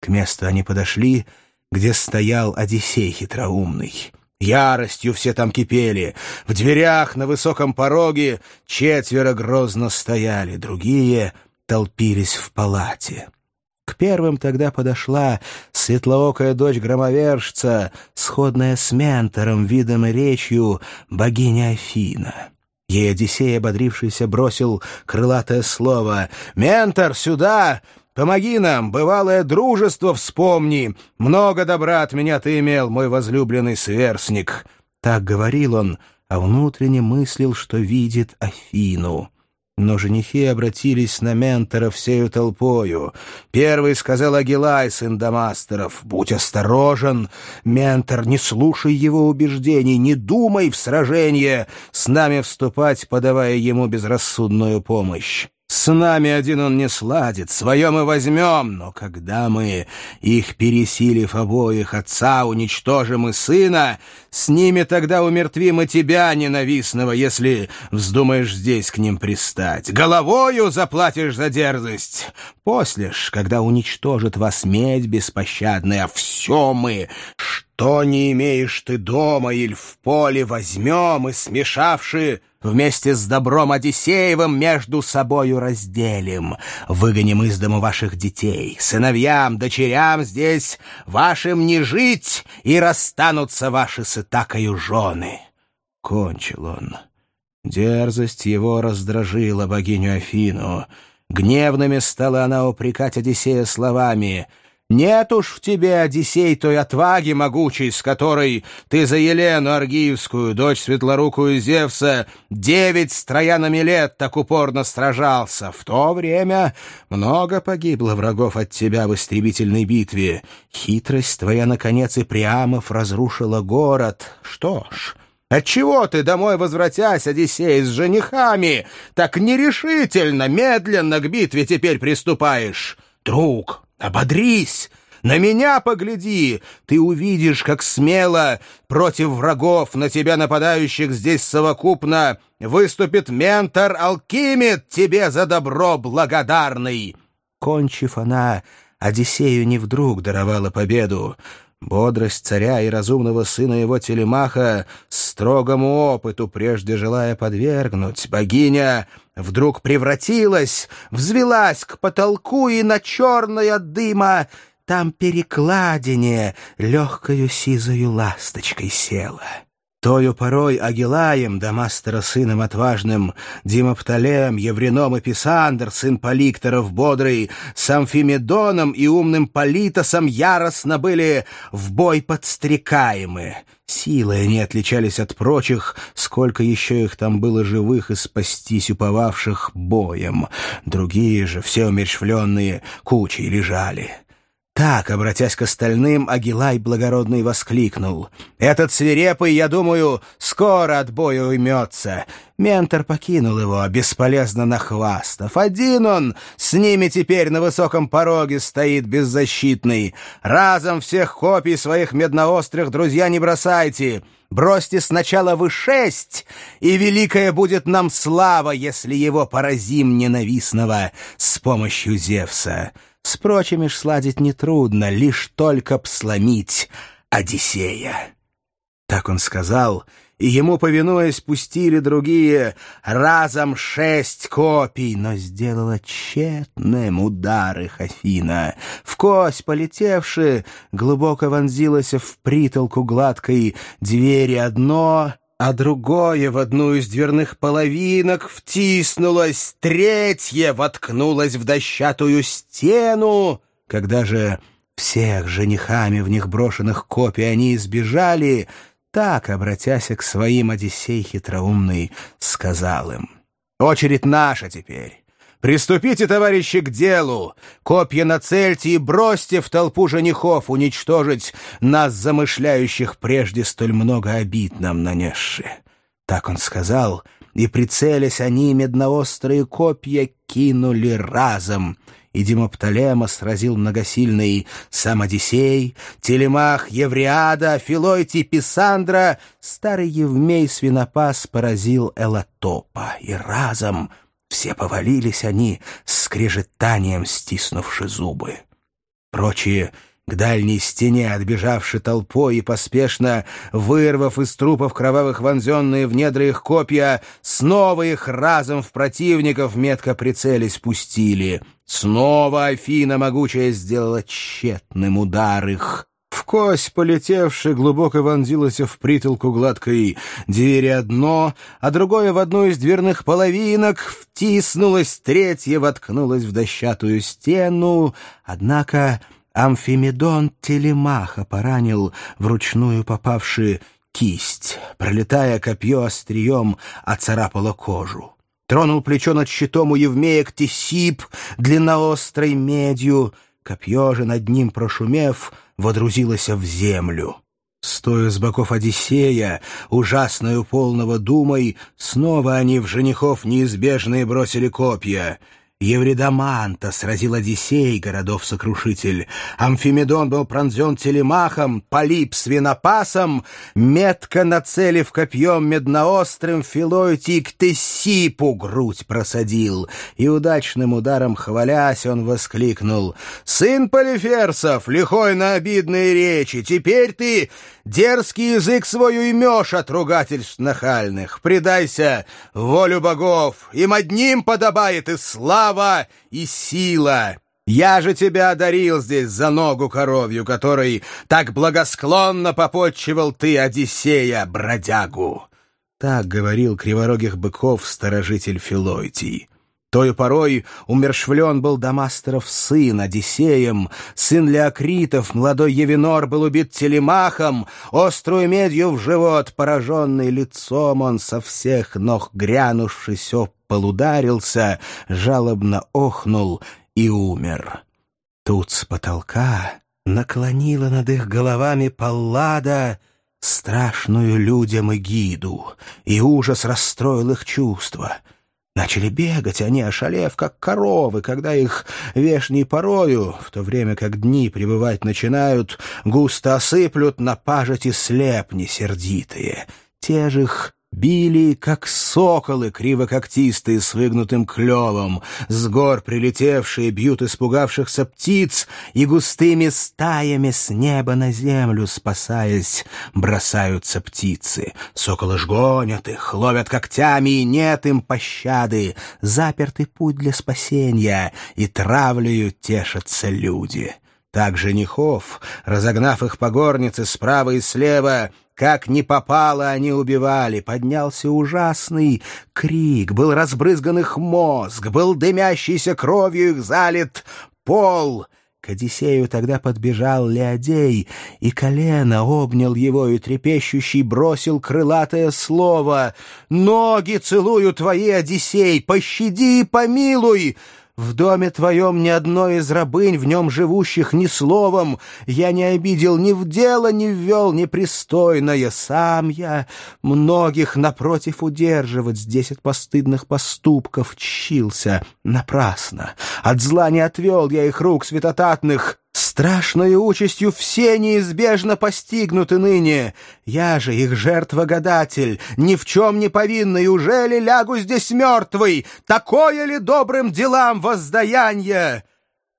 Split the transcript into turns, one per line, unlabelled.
месту они подошли, где стоял Одиссей хитроумный. Яростью все там кипели. В дверях на высоком пороге 4 грозно стояли, другие толпились в палате. К первым тогда подошла светлоокая дочь громовержца, сходная с Ментором видом и речью, богиня Афина. Ей Одиссей, ободрившийся, бросил крылатое слово: «Ментор, сюда! Помоги нам, бывалое дружество вспомни! Много добра от меня ты имел, мой возлюбленный сверстник!» Так говорил он, а внутренне мыслил, что видит Афину. Но женихи обратились на Ментора всею толпою. Первый сказал Агилай, сын Дамастеров: «Будь осторожен, Ментор, не слушай его убеждений, не думай в сражение с нами вступать, подавая ему безрассудную помощь. С нами один он не сладит, свое мы возьмем, но когда мы, их пересилив обоих, отца уничтожим и сына, с ними тогда умертвим и тебя, ненавистного, если вздумаешь здесь к ним пристать. Головою заплатишь за дерзость. После ж, когда уничтожит вас медь беспощадная, все мы, что не имеешь ты дома или в поле, возьмем и, смешавши, вместе с добром Одиссеевым между собою разделим. Выгоним из дому ваших детей. Сыновьям, дочерям здесь вашим не жить, и расстанутся ваши с Итакою жены». Кончил он. Дерзость его раздражила богиню Афину. Гневными стала она упрекать Одиссея словами: «Нет уж в тебе, Одиссей, той отваги могучей, с которой ты за Елену Аргиевскую, дочь светлорукую Зевса, 9 с Троянами лет так упорно сражался. В то время много погибло врагов от тебя в истребительной битве. Хитрость твоя, наконец, и Приамов разрушила город. Что ж, отчего ты, домой возвратясь, Одиссей, с женихами, так нерешительно, медленно к битве теперь приступаешь? Друг, ободрись, на меня погляди, ты увидишь, как смело против врагов, на тебя нападающих здесь совокупно, выступит Ментор Алкимед, тебе за добро благодарный». Кончив, она Одиссею не вдруг даровала победу. Бодрость царя и разумного сына его Телемаха строгому опыту прежде желая подвергнуть, богиня вдруг превратилась, взвелась к потолку и на черной от дыма там перекладине легкою сизою ласточкой села. Тою порой Агилаем, Дамастера сыном отважным, Димопталем, Евреном и Писандр, сын Поликторов бодрый, с Амфимедоном и умным Политосом яростно были в бой подстрекаемы. Силой они отличались от прочих, сколько еще их там было живых и спастись уповавших боем. Другие же, все умерщвленные, кучей лежали. Так, обратясь к остальным, Агилай благородный воскликнул: «Этот свирепый, я думаю, скоро от боя уймется». Ментор покинул его, бесполезно нахвастав. Один он с ними теперь на высоком пороге стоит беззащитный. Разом всех копий своих медноострых, друзья, не бросайте. Бросьте сначала вы 6, и великая будет нам слава, если его поразим ненавистного с помощью Зевса. С прочими ж сладить нетрудно, лишь только б сломить Одиссея». Так он сказал, и ему, повинуясь, пустили другие разом 6 копий, но сделала тщетным удар их Афина. Вкось полетевши, глубоко вонзилась в притолку гладкой двери одно, а другое в одну из дверных половинок втиснулось, третье воткнулось в дощатую стену. Когда же всех женихами в них брошенных копий они избежали, так, обратясь к своим, Одиссей хитроумный сказал им: «Очередь наша теперь. Приступите, товарищи, к делу. Копья нацельте и бросьте в толпу женихов уничтожить нас, замышляющих прежде столь много обид нам нанесши». Так он сказал, и, прицелясь они, медноострые копья кинули разом. И Димопталема сразил многосильный сам Одиссей, Телемах Евриада, Филойтий Писандра, старый Евмей Свинопас поразил Элатопа, и разом все повалились они, с скрежетанием стиснувши зубы. Прочие к дальней стене, отбежавши толпой и поспешно вырвав из трупов кровавых вонзенные в недра их копья, снова их разом в противников метко прицелись пустили. Снова Афина могучая сделала тщетным удар их. В кость полетевший глубоко вонзилась в притолку гладкой двери одно, а другое в одну из дверных половинок втиснулось, третье воткнулось в дощатую стену. Однако Амфимедон Телемаха поранил вручную попавший кисть, пролетая копье острием, оцарапало кожу. Тронул плечо над щитом у Евмея Ктесип длинноострой медью, копье же над ним прошумев, водрузилось в землю. Стоя с боков Одиссея, ужасною полного думой, снова они в женихов неизбежные бросили копья. Евридаманта сразил Одиссей, городов-сокрушитель. Амфимедон был пронзен Телемахом, Полип свинопасом, метко нацелив копьем медноострым Филойтий Ктесипу грудь просадил. И удачным ударом хвалясь, он воскликнул: «Сын Полиферсов, лихой на обидные речи, теперь ты дерзкий язык свой уймешь от ругательств нахальных. Предайся волю богов, им одним подобает и слава, и сила. Я же тебя одарил здесь за ногу коровью, которой так благосклонно попотчевал ты Одиссея, бродягу». Так говорил криворогих быков сторожитель Филойтий. Тою порой умершвлен был Дамастеров сын Одиссеем, сын Леокритов, молодой Евинор был убит Телемахом, острую медью в живот, пораженный лицом он со всех ног грянувшись об пол ударился, жалобно охнул и умер. Тут с потолка наклонила над их головами Паллада страшную людям эгиду, и ужас расстроил их чувства. Начали бегать они, ошалев, как коровы, когда их вешней порою, в то время как дни пребывать начинают, густо осыплют на пажити слепни сердитые. Те же их били, как соколы, криво-когтистые, с выгнутым клювом, с гор прилетевшие бьют испугавшихся птиц и густыми стаями с неба на землю, спасаясь, бросаются птицы. Соколы ж гонят их, ловят когтями, и нет им пощады. Запертый путь для спасения, и травлею тешатся люди. Так женихов, разогнав их по горнице справа и слева, как ни попало, они убивали. Поднялся ужасный крик, был разбрызган их мозг, был дымящийся кровью их залит пол. К Одиссею тогда подбежал Леодей, и колено обнял его, и трепещущий бросил крылатое слово: «Ноги целую твои, Одиссей, пощади и помилуй! В доме твоем ни одной из рабынь, в нем живущих, ни словом я не обидел, ни в дело не ввел непристойное. Сам я многих, напротив, удерживать здесь от постыдных поступков тщился напрасно. От зла не отвел я их рук святотатных. Страшной участью все неизбежно постигнуты ныне. Я же их жертва-гадатель, ни в чем не повинный. Ужели лягу здесь мертвый? Такое ли добрым делам воздаяние?»